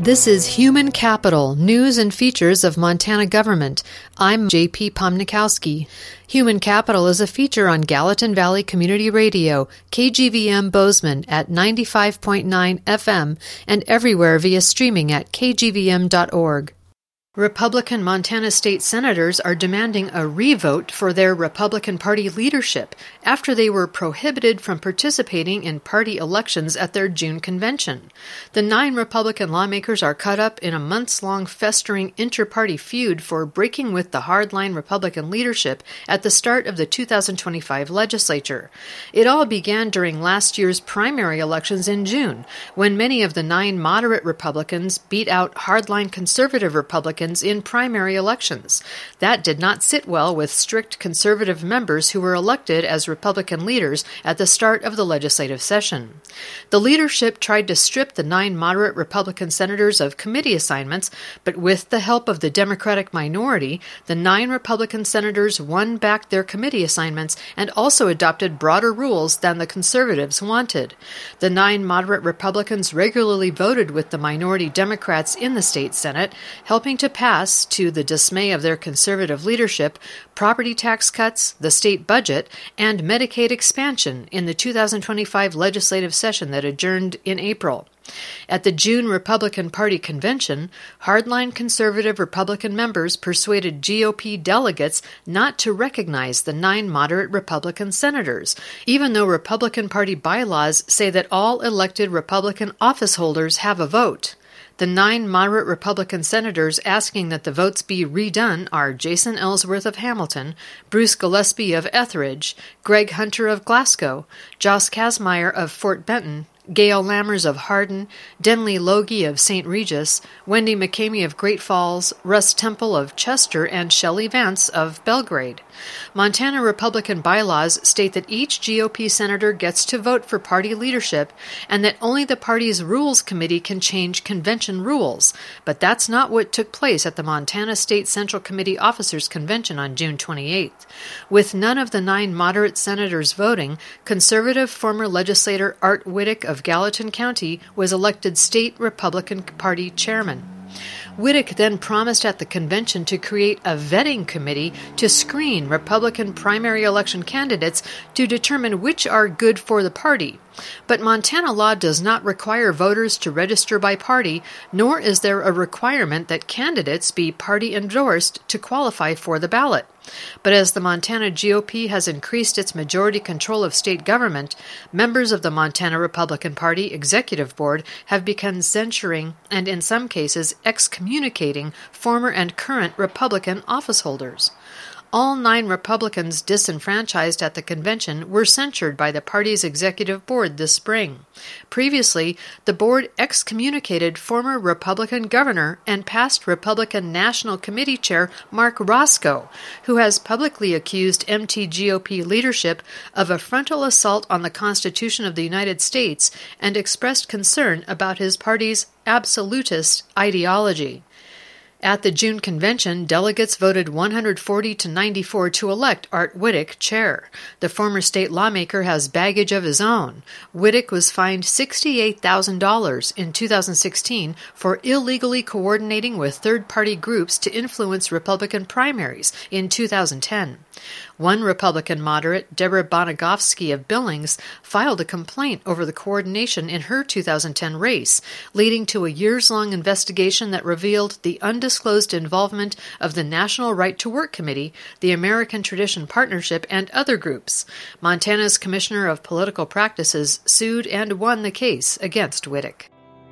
This is Human Capital, News and Features of Montana Government. I'm J.P. Pomnikowski. Human Capital is a feature on Gallatin Valley Community Radio, KGVM Bozeman at 95.9 FM and everywhere via streaming at kgvm.org. Republican Montana state senators are demanding a revote for their Republican Party leadership after they were prohibited from participating in party elections at their June convention. The 9 Republican lawmakers are caught up in a months-long festering inter-party feud for breaking with the hardline Republican leadership at the start of the 2025 legislature. It all began during last year's primary elections in June, when many of the 9 moderate Republicans beat out hardline conservative Republicans in primary elections. That did not sit well with strict conservative members who were elected as Republican leaders at the start of the legislative session. The leadership tried to strip the 9 moderate Republican senators of committee assignments, but with the help of the Democratic minority, the 9 Republican senators won back their committee assignments and also adopted broader rules than the conservatives wanted. The 9 moderate Republicans regularly voted with the minority Democrats in the state Senate, helping to pass, to the dismay of their conservative leadership, property tax cuts, the state budget, and Medicaid expansion in the 2025 legislative session that adjourned in April. At the June Republican Party convention, hardline conservative Republican members persuaded GOP delegates not to recognize the 9 moderate Republican senators, even though Republican Party bylaws say that all elected Republican office holders have a vote. The 9 moderate Republican senators asking that the votes be redone are Jason Ellsworth of Hamilton, Bruce Gillespie of Etheridge, Greg Hunter of Glasgow, Joss Kazmaier of Fort Benton, Gail Lammers of Hardin, Denley Logie of St. Regis, Wendy McCamey of Great Falls, Russ Temple of Chester, and Shelley Vance of Belgrade. Montana Republican bylaws state that each GOP senator gets to vote for party leadership and that only the party's Rules Committee can change convention rules, but that's not what took place at the Montana State Central Committee Officers Convention on June 28th. With none of the 9 moderate senators voting, conservative former legislator Art Wittick of Gallatin County was elected state Republican Party chairman. Wittick then promised at the convention to create a vetting committee to screen Republican primary election candidates to determine which are good for the party. But Montana law does not require voters to register by party, nor is there a requirement that candidates be party endorsed to qualify for the ballot. But as the Montana GOP has increased its majority control of state government, members of the Montana Republican Party Executive Board have begun censuring and in some cases excommunicating former and current Republican office holders. All 9 Republicans disenfranchised at the convention were censured by the party's executive board this spring. Previously, the board excommunicated former Republican governor and past Republican National Committee Chair Mark Roscoe, who has publicly accused MTGOP leadership of a frontal assault on the Constitution of the United States and expressed concern about his party's absolutist ideology. At the June convention, delegates voted 140 to 94 to elect Art Wittick chair. The former state lawmaker has baggage of his own. Wittick was fined $68,000 in 2016 for illegally coordinating with third-party groups to influence Republican primaries in 2010. One Republican moderate, Deborah Bonagofsky of Billings, filed a complaint over the coordination in her 2010 race, leading to a years-long investigation that revealed the undisclosed involvement of the National Right to Work Committee, the American Tradition Partnership, and other groups. Montana's Commissioner of Political Practices sued and won the case against Wittick.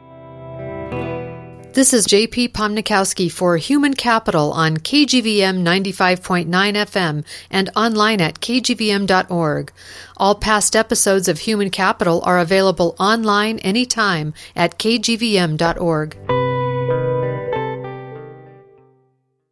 This is J.P. Pomnikowski for Human Capital on KGVM 95.9 FM and online at kgvm.org. All past episodes of Human Capital are available online anytime at kgvm.org.